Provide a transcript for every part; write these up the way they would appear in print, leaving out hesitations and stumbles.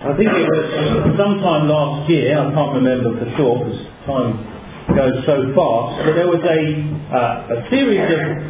I think it was sometime last year, I can't remember for sure because time goes so fast, but there was a series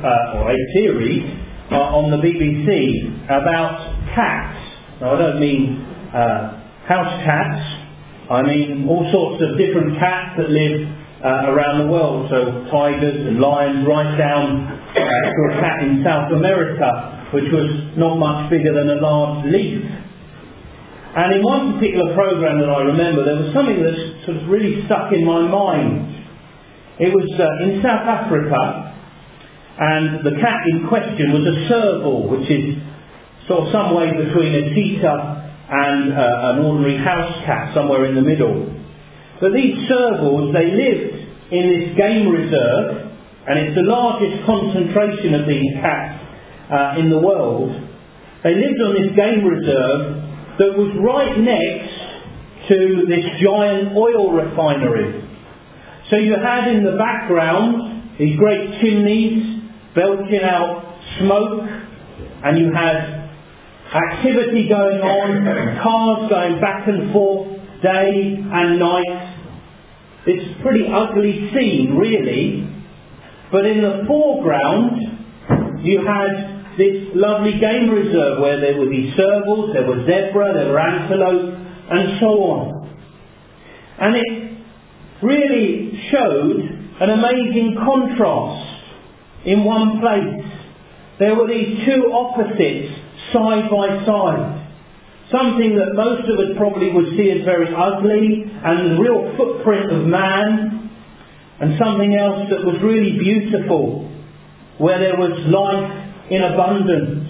on the BBC about cats. Now I don't mean house cats, I mean all sorts of different cats that live around the world, so tigers and lions, right down to a cat in South America which was not much bigger than a large leaf. And in one particular programme that I remember, there was something that sort of really stuck in my mind. It was in South Africa, and the cat in question was a serval, which is sort of some way between a cheetah and an ordinary house cat, somewhere in the middle. But these servals, they lived in this game reserve, and it's the largest concentration of these cats in the world. They lived on this game reserve that was right next to this giant oil refinery. So you had in the background these great chimneys belching out smoke, and you had activity going on, cars going back and forth day and night. It's a pretty ugly scene, really. But in the foreground you had this lovely game reserve where there were these servals, there were zebra, there were antelope, and so on. And it really showed an amazing contrast in one place. There were these two opposites side by side. Something that most of us probably would see as very ugly and the real footprint of man, and something else that was really beautiful, where there was life in abundance.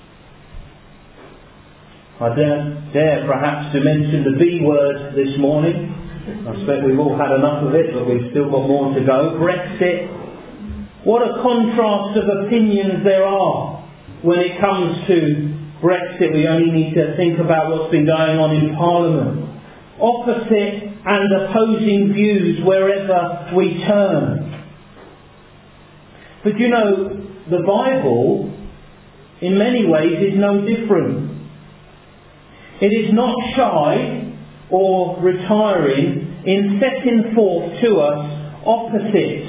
I don't dare perhaps to mention the B word this morning. I suspect we've all had enough of it, but we've still got more to go. Brexit. What a contrast of opinions there are when it comes to Brexit. We only need to think about what's been going on in Parliament. Opposite and opposing views wherever we turn. But you know, the Bible in many ways is no different. It is not shy or retiring in setting forth to us opposites.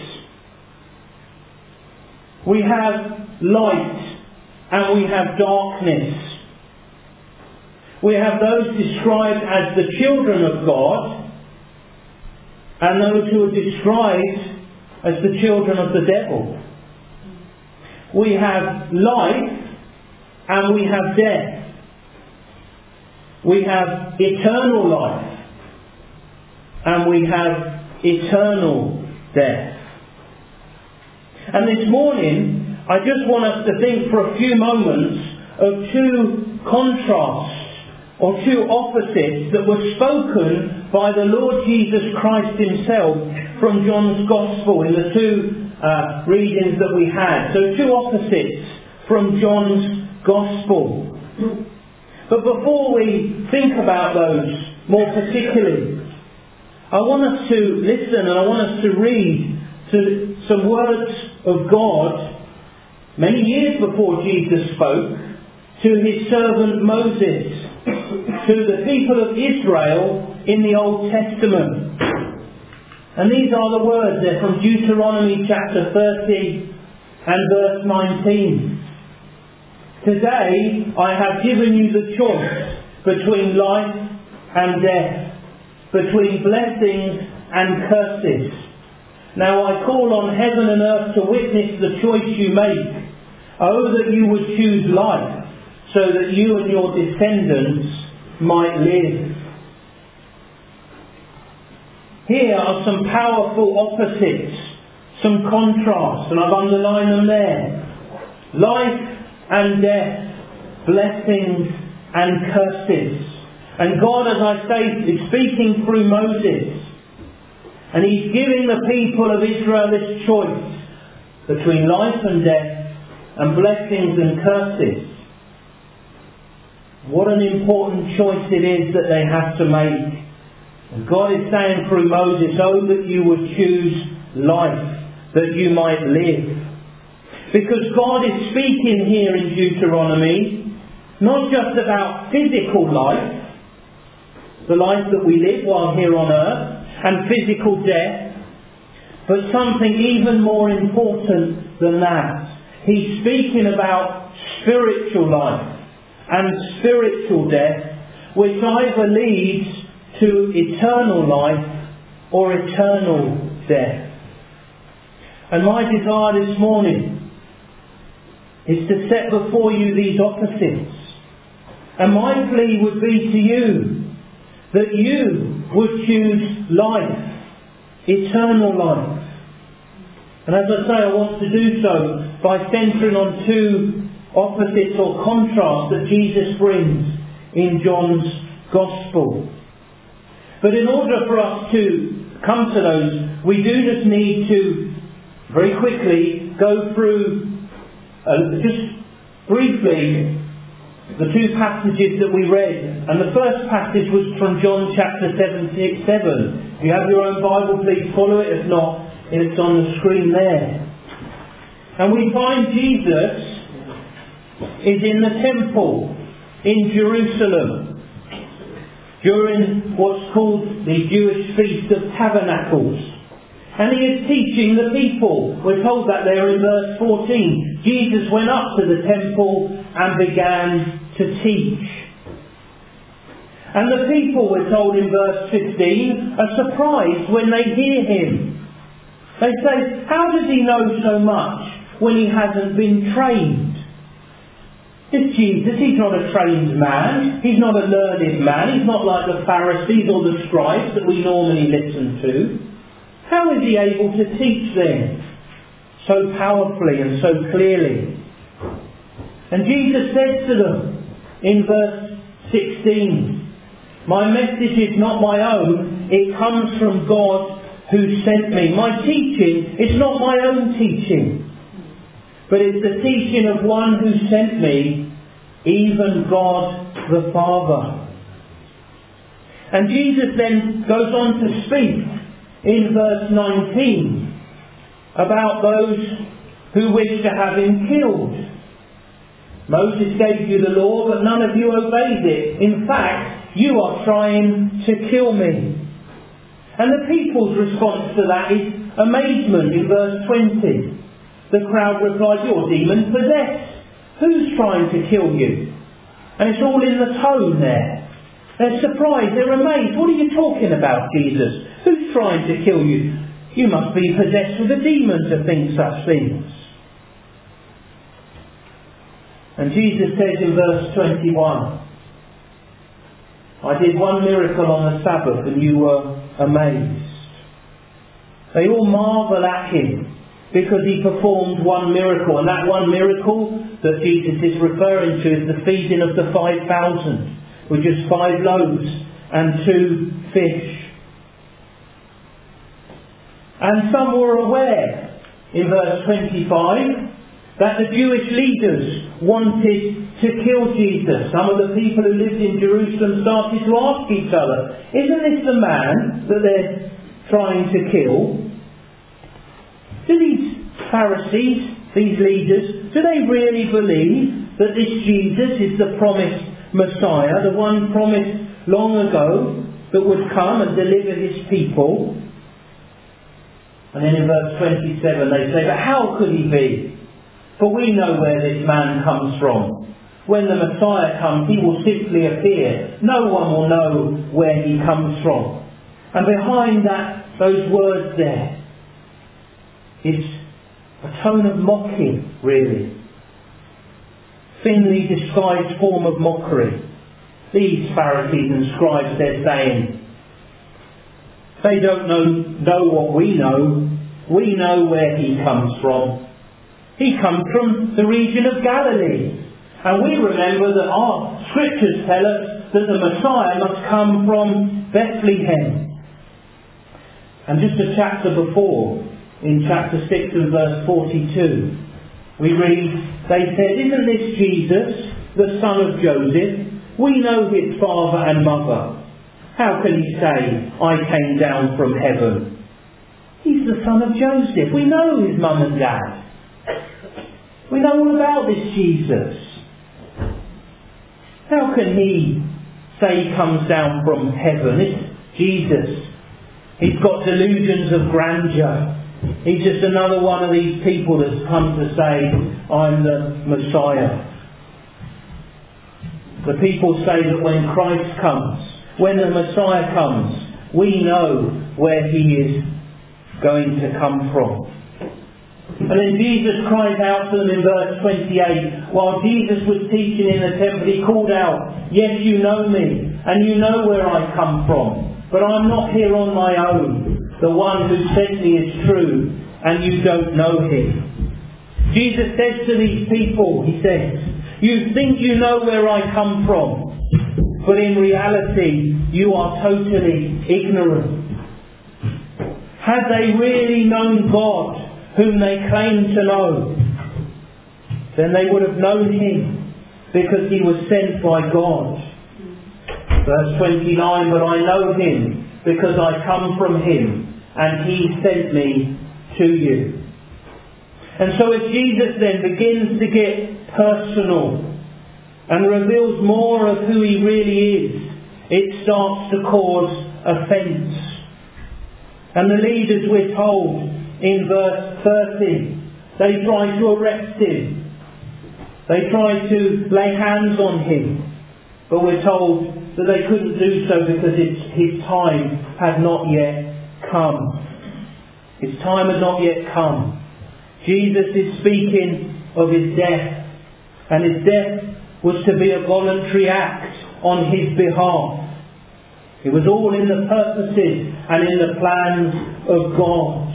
We have light and we have darkness. We have those described as the children of God and those who are described as the children of the devil. We have life and we have death. We have eternal life and we have eternal death. And this morning, I just want us to think for a few moments of two contrasts or two opposites that were spoken by the Lord Jesus Christ himself from John's Gospel in the two readings that we had. So two opposites from John's Gospel. But before we think about those more particularly, I want us to listen and I want us to read to some words of God many years before Jesus spoke to his servant Moses, to the people of Israel in the Old Testament. And these are the words. They're from Deuteronomy chapter 30 and verse 19. Today I have given you the choice between life and death, between blessings and curses. Now I call on heaven and earth to witness the choice you make. Oh, that you would choose life, so that you and your descendants might live. Here are some powerful opposites, some contrasts, and I've underlined them there. Life and death, blessings and curses. And God, as I say, is speaking through Moses. And he's giving the people of Israel this choice between life and death and blessings and curses. What an important choice it is that they have to make. And God is saying through Moses, oh, that you would choose life, that you might live. Because God is speaking here in Deuteronomy, not just about physical life, the life that we live while here on earth, and physical death, but something even more important than that. He's speaking about spiritual life and spiritual death, which either leads to eternal life or eternal death. And my desire this morning is to set before you these opposites. And my plea would be to you that you would choose life, eternal life. And as I say, I want to do so by centering on two opposites or contrasts that Jesus brings in John's Gospel. But in order for us to come to those, we do just need to very quickly go through, just briefly, the two passages that we read. And the first passage was from John chapter 7. If you have your own Bible, please follow it. If not, it's on the screen there. And we find Jesus is in the temple in Jerusalem during what's called the Jewish Feast of Tabernacles. And he is teaching the people. We're told that there in verse 14. Jesus went up to the temple and began to teach. And the people, we're told in verse 15, are surprised when they hear him. They say, how does he know so much when he hasn't been trained? This Jesus, he's not a trained man. He's not a learned man. He's not like the Pharisees or the scribes that we normally listen to. How is he able to teach them so powerfully and so clearly? And Jesus said to them in verse 16, my message is not my own. It comes from God who sent me. My teaching is not my own teaching, but it's the teaching of one who sent me, even God the Father. And Jesus then goes on to speak in verse 19 about those who wish to have him killed. Moses gave you the law, but none of you obeyed it. In fact, you are trying to kill me. And the people's response to that is amazement in verse 20. The crowd replied, you're demon possessed. Who's trying to kill you? And it's all in the tone there. They're surprised, they're amazed. What are you talking about, Jesus? Who's trying to kill you? You must be possessed with a demon to think such things. And Jesus says in verse 21, I did one miracle on the Sabbath and you were amazed. They all marvel at him because he performed one miracle. And that one miracle that Jesus is referring to is the feeding of the 5,000 with just 5 loaves and 2 fish. And some were aware in verse 25 that the Jewish leaders wanted to kill Jesus. Some of the people who lived in Jerusalem started to ask each other, isn't this the man that they're trying to kill? Do these Pharisees, these leaders, do they really believe that this Jesus is the promised Messiah, the one promised long ago that would come and deliver his people? And then in verse 27 they say, but how could he be? For we know where this man comes from. When the Messiah comes, he will simply appear. No one will know where he comes from. And behind that, those words there, is a tone of mocking, really. Thinly disguised form of mockery. These Pharisees and scribes, they're saying, they don't know what we know. We know where he comes from. He comes from the region of Galilee. And we remember that our scriptures tell us that the Messiah must come from Bethlehem. And just a chapter before, in chapter 6 and verse 42, we read, they said, isn't this Jesus, the son of Joseph? We know his father and mother. How can he say, I came down from heaven? He's the son of Joseph. We know his mum and dad. We know all about this Jesus. How can he say he comes down from heaven. It's Jesus. He's got delusions of grandeur. He's just another one of these people that's come to say, I'm the Messiah. The people say that when Christ comes, when the Messiah comes, we know where he is going to come from. And then Jesus cries out to them in verse 28, while Jesus was teaching in the temple, he called out, yes, you know me, and you know where I come from, but I'm not here on my own. The one who sent me is true, and you don't know him. Jesus says to these people, he says, you think you know where I come from, but in reality you are totally ignorant. Had they really known God, whom they claim to know, then they would have known him, because he was sent by God. Verse 29, but I know him, because I come from him, and he sent me to you. And so as Jesus then begins to get personal and reveals more of who he really is, it starts to cause offence. And the leaders, we're told in verse 30, they try to arrest him. They try to lay hands on him. But we're told that they couldn't do so because his time had not yet come. His time had not yet come. Jesus is speaking of his death. And his death was to be a voluntary act on his behalf. It was all in the purposes and in the plans of God.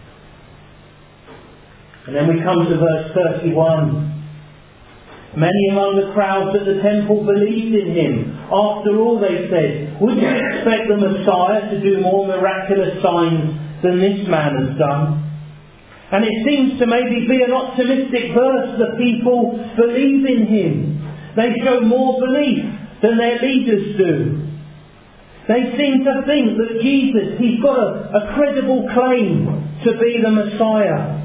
And then we come to verse 31. Many among the crowds at the temple believed in him. After all, they said, would you expect the Messiah to do more miraculous signs than this man has done? And it seems to maybe be an optimistic verse. The people believe in him. They show more belief than their leaders do. They seem to think that Jesus, he's got a credible claim to be the Messiah.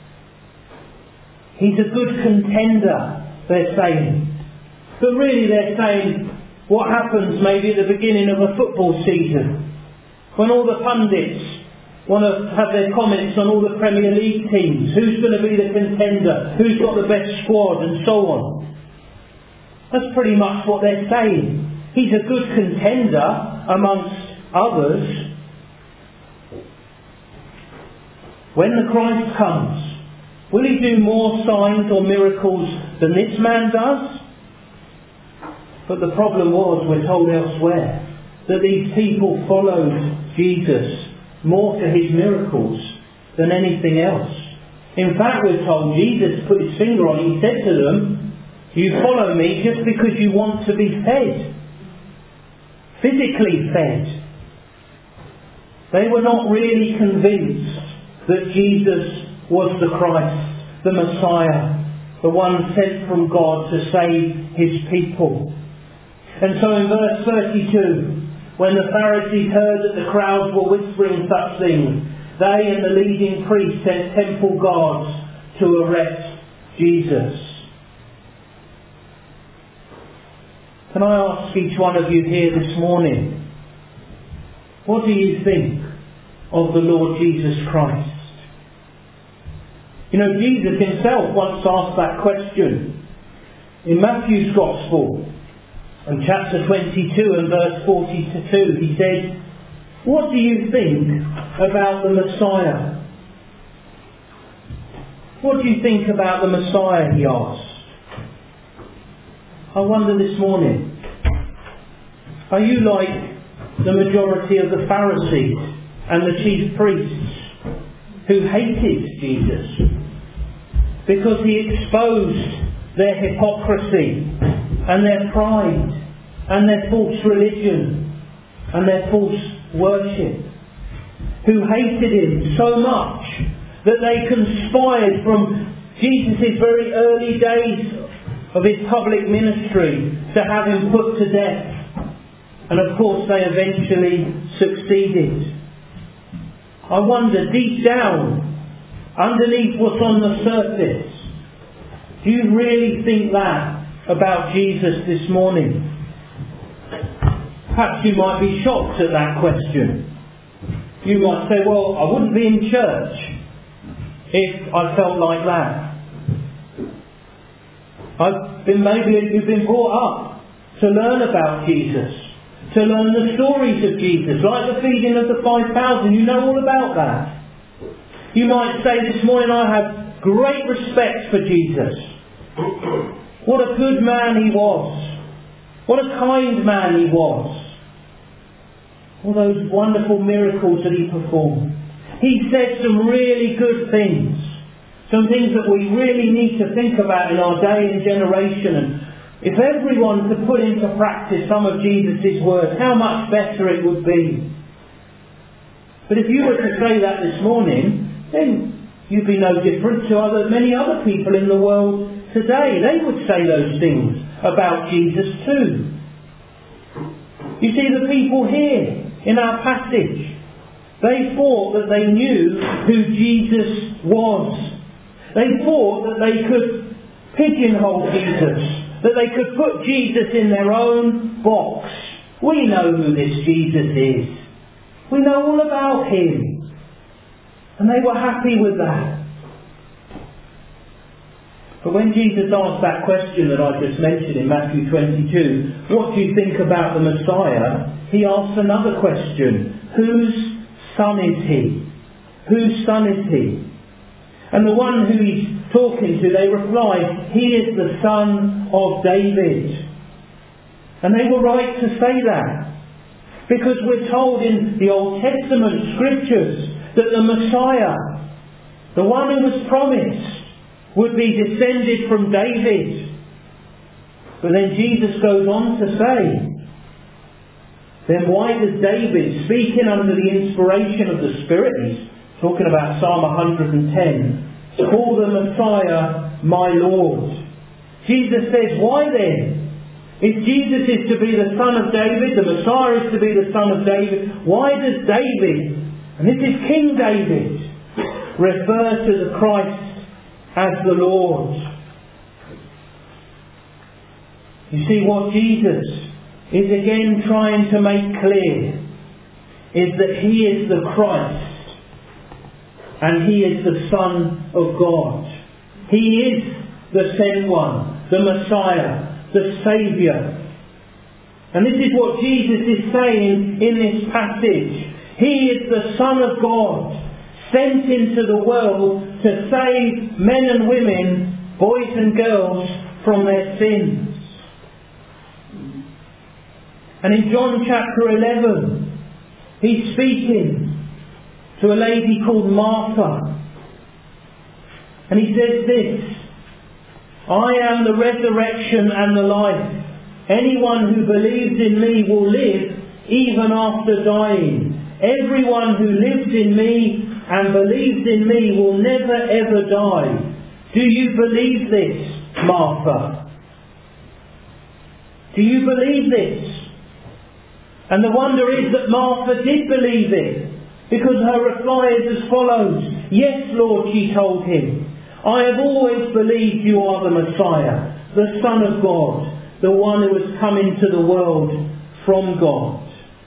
He's a good contender, they're saying. But really they're saying what happens maybe at the beginning of a football season, when all the pundits want to have their comments on all the Premier League teams. Who's going to be the contender? Who's got the best squad? And so on. That's pretty much what they're saying. He's a good contender amongst others. When the Christ comes, will he do more signs or miracles than this man does? But the problem was, we're told elsewhere, that these people followed Jesus more for his miracles than anything else. In fact, we're told Jesus put his finger on it. He said to them, you follow me just because you want to be fed. Physically fed. They were not really convinced that Jesus was the Christ, the Messiah, the one sent from God to save his people. And so in verse 32, when the Pharisees heard that the crowds were whispering such things, they and the leading priests sent temple guards to arrest Jesus. Can I ask each one of you here this morning, what do you think of the Lord Jesus Christ? You know, Jesus himself once asked that question in Matthew's Gospel. In chapter 22 and verse 42, he said, what do you think about the Messiah? What do you think about the Messiah, he asked. I wonder this morning, are you like the majority of the Pharisees and the chief priests who hated Jesus because he exposed their hypocrisy and their pride and their false religion and their false worship, who hated him so much that they conspired from Jesus' very early days of his public ministry to have him put to death. And of course they eventually succeeded. I wonder, deep down, underneath what's on the surface, do you really think that about Jesus this morning? Perhaps you might be shocked at that question. You might say, well, I wouldn't be in church if I felt like that. Maybe you've been brought up to learn about Jesus, to learn the stories of Jesus, like the feeding of the 5,000. You know all about that. You might say this morning, I have great respect for Jesus. What a good man he was. What a kind man he was. All those wonderful miracles that he performed. He said some really good things. Some things that we really need to think about in our day and generation. And if everyone could put into practice some of Jesus' words, how much better it would be. But if you were to say that this morning, then you'd be no different to many other people in the world today. They would say those things about Jesus too. You see, the people here in our passage, they thought that they knew who Jesus was. They thought that they could pigeonhole Jesus, that they could put Jesus in their own box. We know who this Jesus is. We know all about him. And they were happy with that. But when Jesus asked that question that I just mentioned in Matthew 22, what do you think about the Messiah? He asked another question. Whose son is he? Whose son is he? And the one who he's talking to, they replied, he is the son of David. And they were right to say that. Because we're told in the Old Testament scriptures that the Messiah, the one who was promised, would be descended from David. But then Jesus goes on to say, then why does David, speaking under the inspiration of the Spirit, he's talking about Psalm 110, call the Messiah my Lord? Jesus says, why then? If Jesus is to be the son of David, the Messiah is to be the son of David, why does David, and this is King David, refer to the Christ as the Lord? You see, what Jesus is again trying to make clear is that he is the Christ and he is the Son of God. He is the sent one, the Messiah, the Saviour. And this is what Jesus is saying in this passage. He is the Son of God, sent into the world to save men and women, boys and girls, from their sins. And in John chapter 11, he's speaking to a lady called Martha. And he says this, I am the resurrection and the life. Anyone who believes in me will live even after dying. Everyone who lives in me and believes in me will never ever die. Do you believe this, Martha? Do you believe this? And the wonder is that Martha did believe it, because her reply is as follows. Yes, Lord, she told him. I have always believed you are the Messiah, the Son of God, the one who has come into the world from God.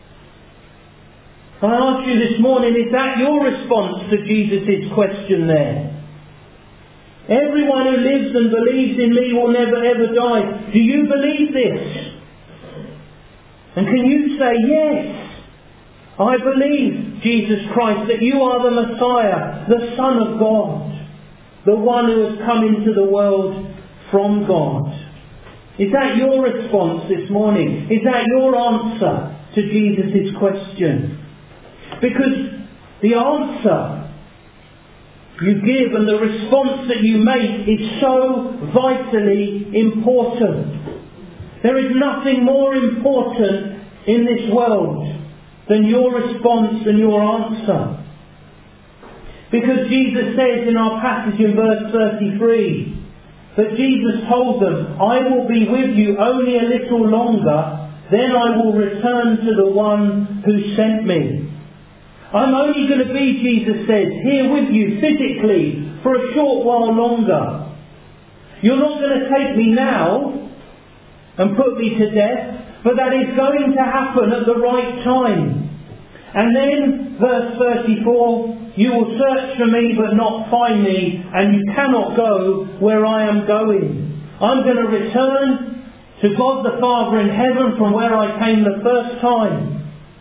I ask you this morning, is that your response to Jesus' question there? Everyone who lives and believes in me will never ever die. Do you believe this? And can you say, yes, I believe, Jesus Christ, that you are the Messiah, the Son of God, the one who has come into the world from God? Is that your response this morning? Is that your answer to Jesus' question? Because the answer you give and the response that you make is so vitally important. There is nothing more important in this world than your response and your answer. Because Jesus says in our passage in verse 33 that Jesus told them, I will be with you only a little longer, then I will return to the one who sent me. I'm only going to be, Jesus says, here with you physically for a short while longer. You're not going to take me now and put me to death. but that is going to happen at the right time. And then, verse 34, you will search for me but not find me, and you cannot go where I am going. I'm going to return to God the Father in heaven from where I came the first time.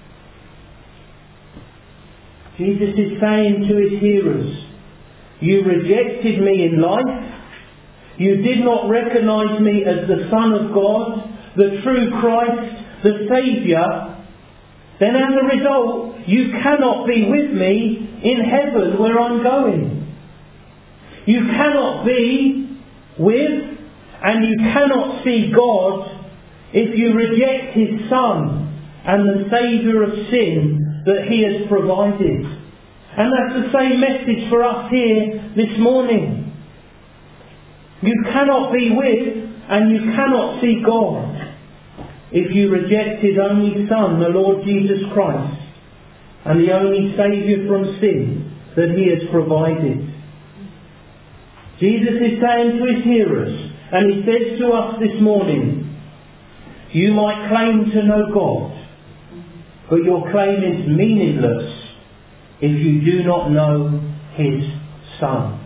Jesus is saying to his hearers, you rejected me in life. You did not recognise me as the Son of God, the true Christ, the Saviour. Then as a result, you cannot be with me in heaven where I'm going. You cannot be with and you cannot see God if you reject his Son and the Saviour of sin that he has provided. And that's the same message for us here this morning. You cannot be with and you cannot see God if you reject his only Son, the Lord Jesus Christ, and the only Saviour from sin that he has provided. Jesus is saying to his hearers, and he says to us this morning, you might claim to know God, but your claim is meaningless if you do not know his Son.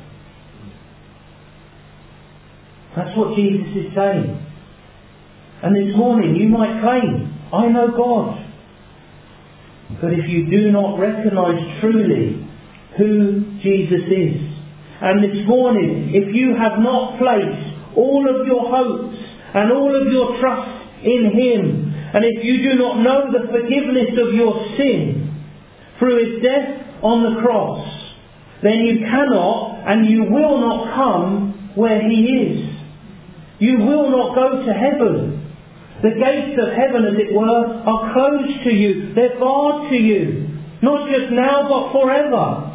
That's what Jesus is saying. And this morning you might claim, I know God. But if you do not recognise truly who Jesus is, and this morning if you have not placed all of your hopes and all of your trust in him, and if you do not know the forgiveness of your sin through his death on the cross, then you cannot and you will not come where he is. You will not go to heaven. The gates of heaven, as it were, are closed to you. They're barred to you. Not just now, but forever.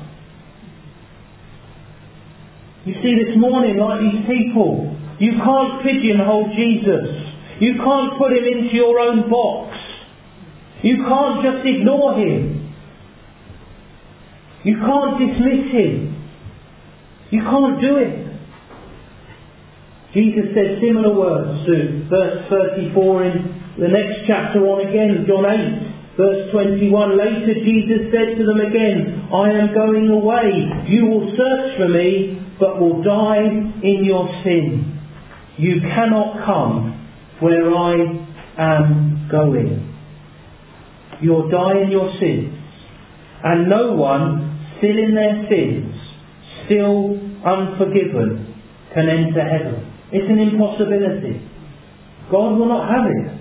You see, this morning, like these people, you can't pigeonhole Jesus. You can't put him into your own box. You can't just ignore him. You can't dismiss him. You can't do it. Jesus said similar words to verse 34 in the next chapter on again, John 8, verse 21. Later Jesus said to them again, I am going away. You will search for me, but will die in your sin. You cannot come where I am going. You'll die in your sins. And no one, still in their sins, still unforgiven, can enter heaven. It's an impossibility. God will not have it.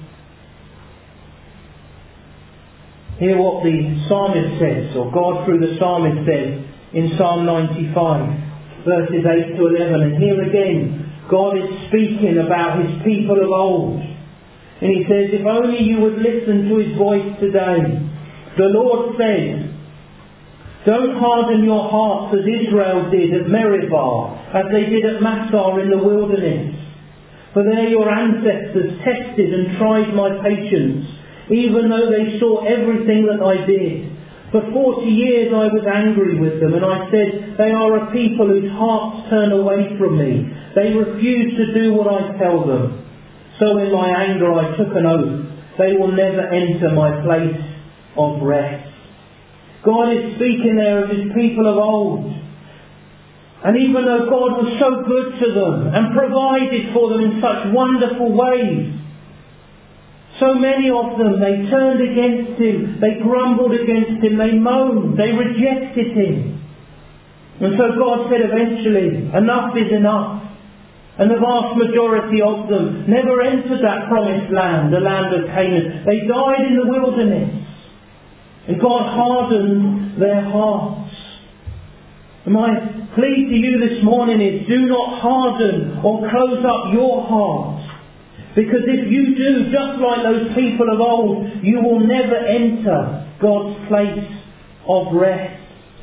Hear what the psalmist says, or God through the psalmist says in Psalm 95, verses 8 to 11. And here again, God is speaking about his people of old. And he says, if only you would listen to his voice today. The Lord says, don't harden your hearts as Israel did at Meribah, as they did at Massah in the wilderness. For there your ancestors tested and tried my patience, even though they saw everything that I did. For 40 years I was angry with them, and I said, they are a people whose hearts turn away from me. They refuse to do what I tell them. So in my anger I took an oath. They will never enter my place of rest. God is speaking there of his people of old. And even though God was so good to them and provided for them in such wonderful ways, so many of them, they turned against him, they grumbled against him, they moaned, they rejected him. And so God said eventually, enough is enough. And the vast majority of them never entered that promised land, the land of Canaan. They died in the wilderness. And God hardened their hearts. And my plea to you this morning is, do not harden or close up your heart. Because if you do, just like those people of old, you will never enter God's place of rest.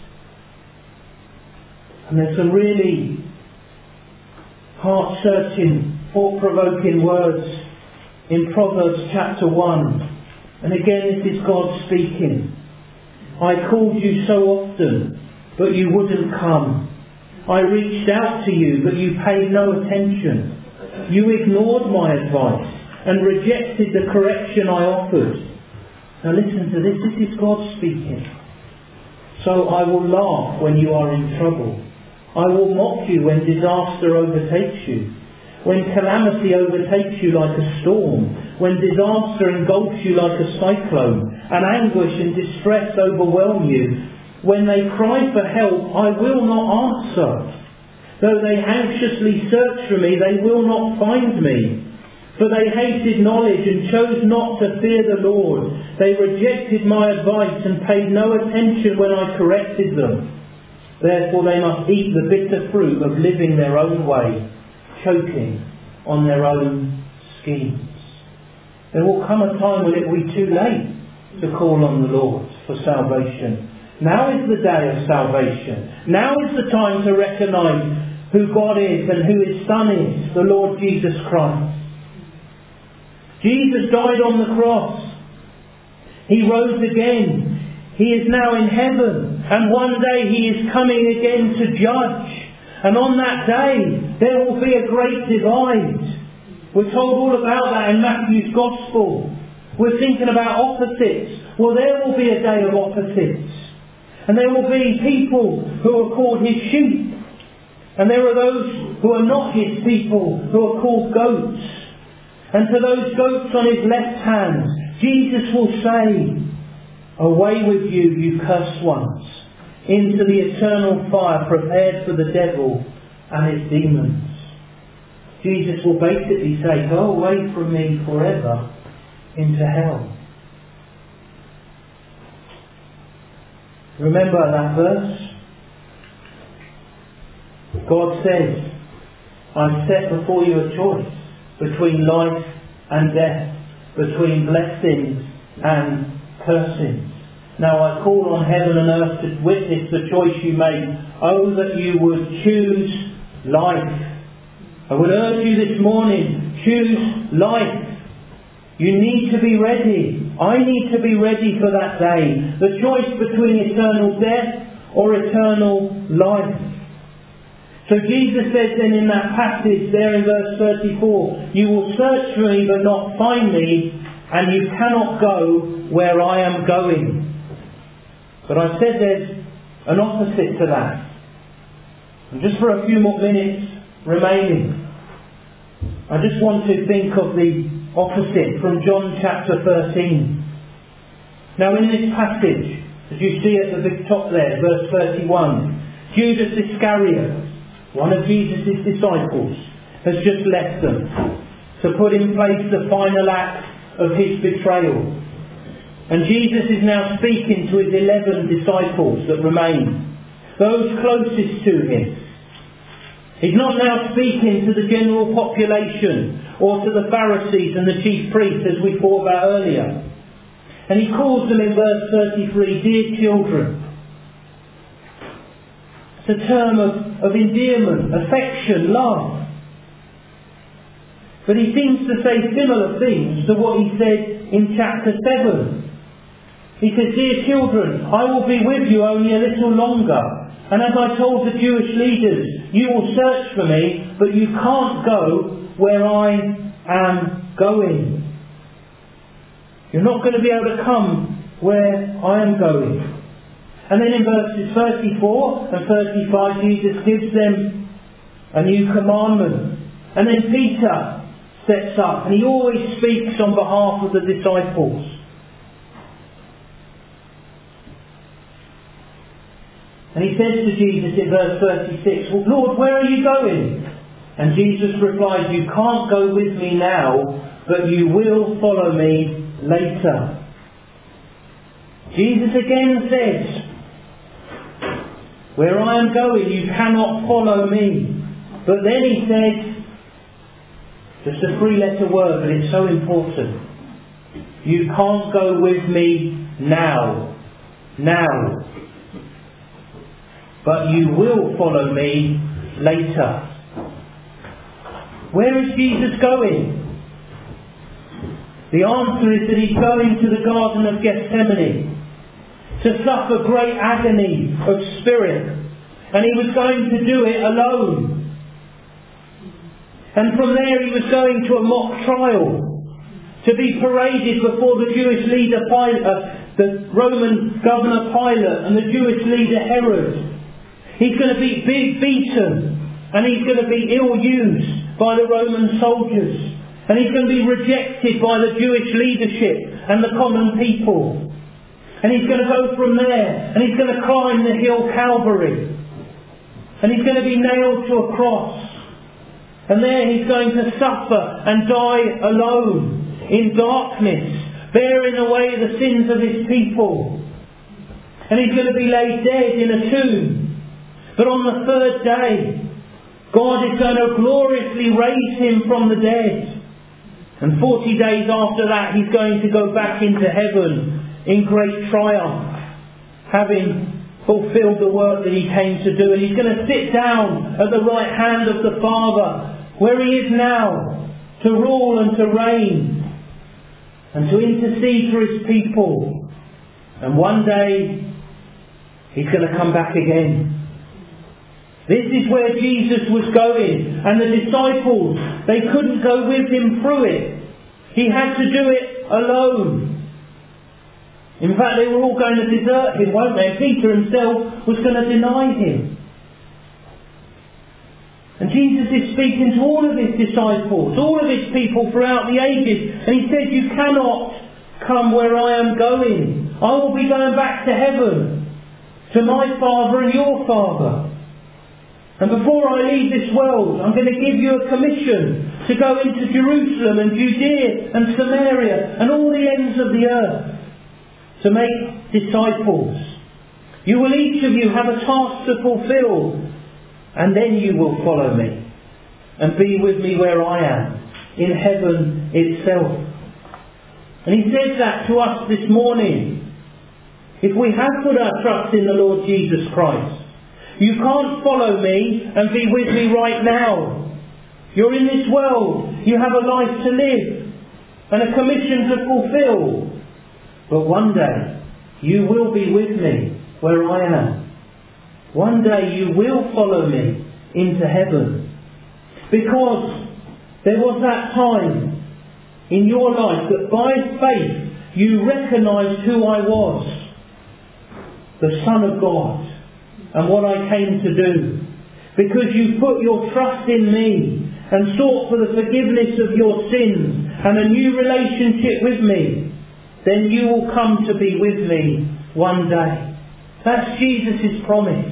And there's some really heart-searching, thought-provoking words in Proverbs chapter 1. And again, this is God speaking. I called you so often, but you wouldn't come. I reached out to you, but you paid no attention. You ignored my advice and rejected the correction I offered. Now listen to this. This is God speaking. So I will laugh when you are in trouble. I will mock you when disaster overtakes you. When calamity overtakes you like a storm. When disaster engulfs you like a cyclone. And anguish and distress overwhelm you. When they cry for help, I will not answer. Though they anxiously search for me, they will not find me. For they hated knowledge and chose not to fear the Lord. They rejected my advice and paid no attention when I corrected them. Therefore they must eat the bitter fruit of living their own way, choking on their own schemes. There will come a time when it will be too late to call on the Lord for salvation. Now is the day of salvation. Now is the time to recognise who God is and who His Son is, the Lord Jesus Christ. Jesus died on the cross. He rose again. He is now in heaven. And one day He is coming again to judge. And on that day, there will be a great divide. We're told all about that in Matthew's Gospel. We're thinking about opposites. Well, there will be a day of opposites. And there will be people who are called His sheep. And there are those who are not His people, who are called goats. And to those goats on His left hand, Jesus will say, away with you, you cursed ones, into the eternal fire prepared for the devil and his demons. Jesus will basically say, go away from me forever into hell. Remember that verse? God says, I've set before you a choice between life and death, between blessings and cursings. Now I call on heaven and earth to witness the choice you make. Oh, that you would choose life. I would urge you this morning, choose life. You need to be ready. I need to be ready for that day. The choice between eternal death or eternal life. So Jesus says then in that passage there in verse 34, you will search for me but not find me, and you cannot go where I am going. But I said there's an opposite to that. And just for a few more minutes remaining, I just want to think of the opposite from John chapter 13. Now in this passage, as you see at the big top there, verse 31, Judas Iscariot, one of Jesus' disciples, has just left them to put in place the final act of His betrayal. And Jesus is now speaking to His 11 disciples that remain, those closest to Him. He's not now speaking to the general population or to the Pharisees and the chief priests as we thought about earlier. And He calls them in verse 33, dear children. It's a term of endearment, affection, love. But He seems to say similar things to what He said in chapter 7. He says, dear children, I will be with you only a little longer. And as I told the Jewish leaders, you will search for me, but you can't go where I am going. You're not going to be able to come where I am going. And then in verses 34 and 35, Jesus gives them a new commandment. And then Peter steps up, and he always speaks on behalf of the disciples. And he says to Jesus in verse 36, well, Lord, where are you going? And Jesus replies, you can't go with me now, but you will follow me later. Jesus again says, where I am going, you cannot follow me. But then He says, just a 3-letter word, but it's so important. You can't go with me now. Now. But you will follow me later. Where is Jesus going? The answer is that He's going to the Garden of Gethsemane to suffer great agony of spirit. And He was going to do it alone. And from there He was going to a mock trial. to be paraded before the Jewish leader the Roman governor Pilate and the Jewish leader Herod. He's going to be beaten, and he's going to be ill-used by the Roman soldiers, and he's going to be rejected by the Jewish leadership and the common people. And he's going to go from there, and he's going to climb the hill Calvary, and he's going to be nailed to a cross, and there he's going to suffer and die alone in darkness, bearing away the sins of his people. And he's going to be laid dead in a tomb. But on the third day, God is going to gloriously raise him from the dead. And 40 days after that, he's going to go back into heaven in great triumph, having fulfilled the work that he came to do. And he's going to sit down at the right hand of the Father, where he is now, to rule and to reign and to intercede for his people. And one day he's going to come back again. This is where Jesus was going, and the disciples, they couldn't go with him through it. He had to do it alone. In fact, they were all going to desert him, weren't they? Peter himself was going to deny him. And Jesus is speaking to all of his disciples, all of his people throughout the ages. And he said, you cannot come where I am going. I will be going back to heaven, to my Father and your Father. And before I leave this world, I'm going to give you a commission to go into Jerusalem and Judea and Samaria and all the ends of the earth to make disciples. You will each of you have a task to fulfill, and then you will follow me and be with me where I am, in heaven itself. And he says that to us this morning. If we have put our trust in the Lord Jesus Christ, you can't follow me and be with me right now. You're in this world. You have a life to live and a commission to fulfill. But one day you will be with me where I am. One day you will follow me into heaven. Because there was that time in your life that by faith you recognised who I was, the Son of God, and what I came to do. Because you put your trust in me and sought for the forgiveness of your sins and a new relationship with me, then you will come to be with me one day. That's Jesus' promise.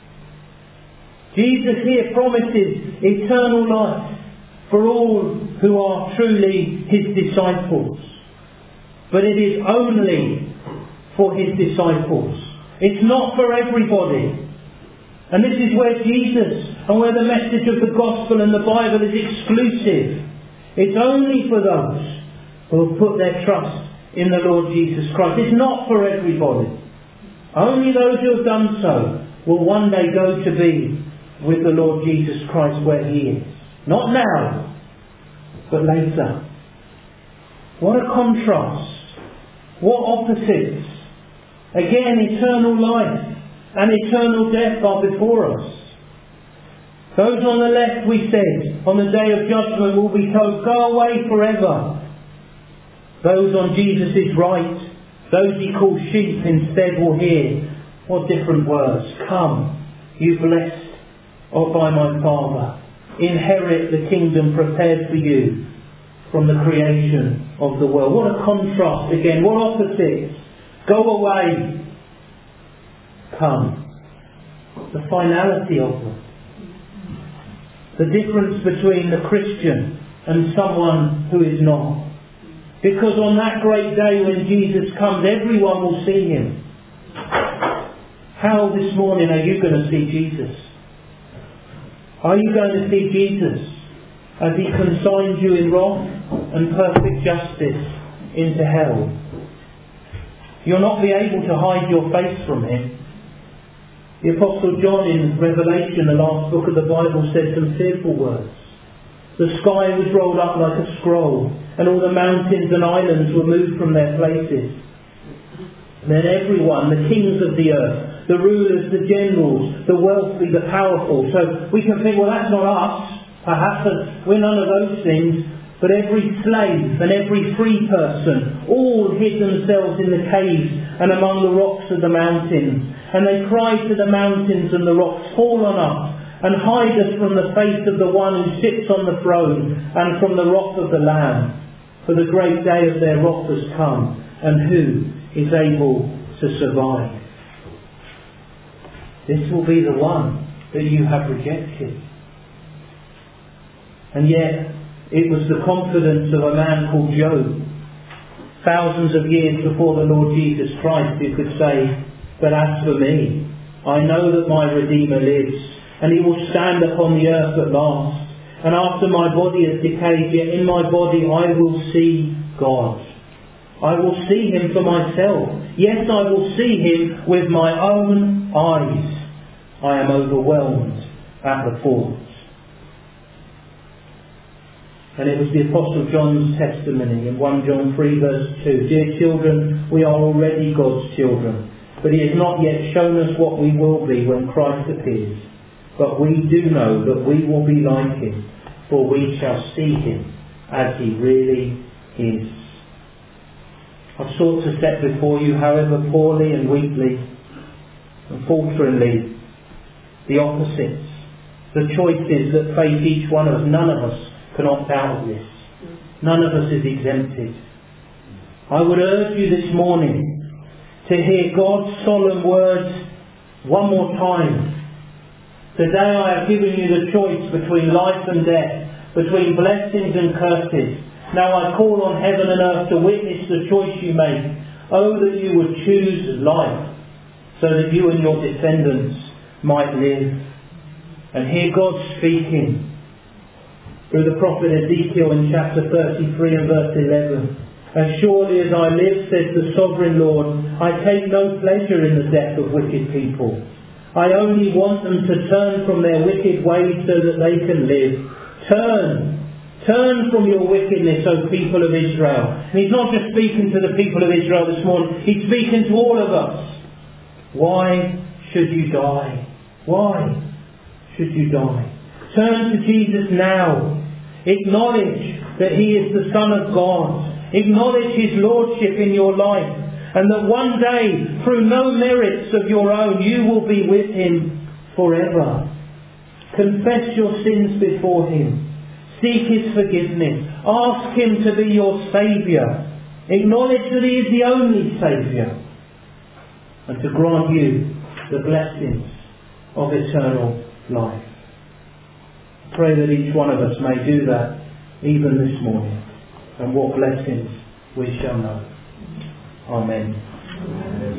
Jesus here promises eternal life for all who are truly his disciples. But it is only for his disciples. It's not for everybody. And this is where Jesus and where the message of the gospel and the Bible is exclusive. It's only for those who have put their trust in the Lord Jesus Christ. It's not for everybody. Only those who have done so will one day go to be with the Lord Jesus Christ where he is. Not now, but later. What a contrast. What opposites. Again, eternal life and eternal death are before us. Those on the left, we said, on the day of judgment will be told, go away forever. Those on Jesus' right, those he calls sheep, instead will hear, what different words? Come, you blessed by my Father. Inherit the kingdom prepared for you from the creation of the world. What a contrast again. What opposites. Go away. Come. The finality of them. The difference between the Christian and someone who is not. Because on that great day when Jesus comes, everyone will see him. How this morning are you going to see Jesus? Are you going to see Jesus as he consigns you in wrath and perfect justice into hell? You'll not be able to hide your face from him. The Apostle John in Revelation, the last book of the Bible, said some fearful words. The sky was rolled up like a scroll, and all the mountains and islands were moved from their places. And then everyone, the kings of the earth, the rulers, the generals, the wealthy, the powerful. So we can think, well, that's not us. Perhaps we're none of those things. But every slave and every free person all hid themselves in the caves and among the rocks of the mountains. And they cried to the mountains and the rocks, fall on us and hide us from the face of the one who sits on the throne and from the wrath of the Lamb. For the great day of their wrath has come, and who is able to survive? This will be the one that you have rejected. And yet, it was the confidence of a man called Job, thousands of years before the Lord Jesus Christ, who could say, but as for me, I know that my Redeemer lives, and he will stand upon the earth at last. And after my body has decayed, yet in my body I will see God. I will see him for myself. Yes, I will see him with my own eyes. I am overwhelmed at the thought. And it was the Apostle John's testimony in 1 John 3 verse 2. Dear children, we are already God's children, but he has not yet shown us what we will be when Christ appears. But we do know that we will be like him, for we shall see him as he really is. I've sought to set before you, however poorly and weakly and falteringly, the opposites, the choices that face each one of us. None of us can opt out of this. None of us is exempted. I would urge you this morning to hear God's solemn words one more time. Today I have given you the choice between life and death, between blessings and curses. Now I call on heaven and earth to witness the choice you make. Oh, that you would choose life, so that you and your descendants might live. And hear God speaking through the prophet Ezekiel in chapter 33 and verse 11. As surely as I live, says the sovereign Lord, I take no pleasure in the death of wicked people. I only want them to turn from their wicked ways so that they can live. Turn from your wickedness, O people of Israel. And he's not just speaking to the people of Israel this morning, he's speaking to all of us. Why should you die? Why should you die? Turn to Jesus now. Acknowledge that he is the Son of God. Acknowledge his lordship in your life. And that one day, through no merits of your own, you will be with him forever. Confess your sins before him. Seek his forgiveness. Ask him to be your Saviour. Acknowledge that he is the only Saviour. And to grant you the blessings of eternal life. Pray that each one of us may do that even this morning. And what blessings we shall know. Amen.